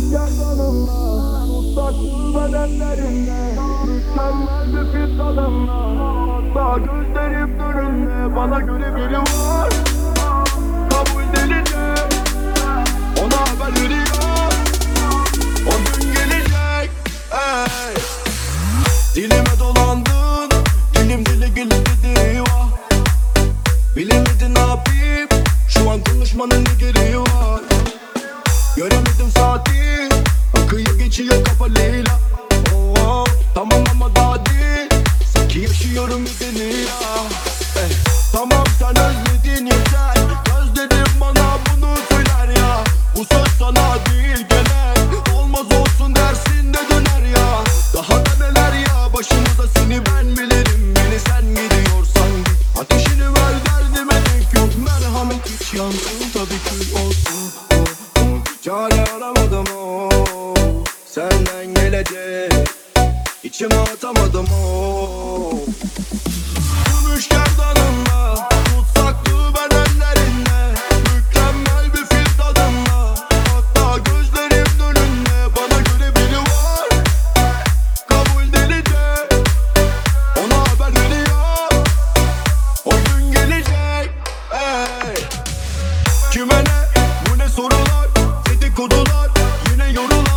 gerdanınla, mutlak bedenlerinde, mükemmel bir fit tadınla. Hatta gözlerim önünde, bana göre biri var, kabul delice. Ona haber veriyor, o gün gelecek. Ey, dilime dolandın, dilim dili gülü dedi vah. Bilemedin ne yapayım, şu an konuşmanın ne gereği var. Göremedim saati, akıyor geçiyor kafa Leyla. Oh, tamam ama daha değil, sanki yaşıyorum bir ya. Tamam sen özledin yeter, gözlerim bana bunu söyler ya. Bu söz sana değil gelen, olmaz olsun dersin de döner ya. Daha da neler ya, başımıza seni ben bilirim. Beni sen gidiyorsan git, ateşini ver derdime denk yok. Merhamet hiç yansın tabii ki olsun. Çare aramadım o, senden gelecek, içime atamadım o. Gümüş gerdanınla, tutsaklı bedenlerinle, mükemmel bir fil tadınla. Hatta gözlerim önünde, bana göre biri var, kabul delice. Ona haber veriyor, o gün gelecek. Hey, kime ne, bu ne sorular, dedikodular, yine yorular.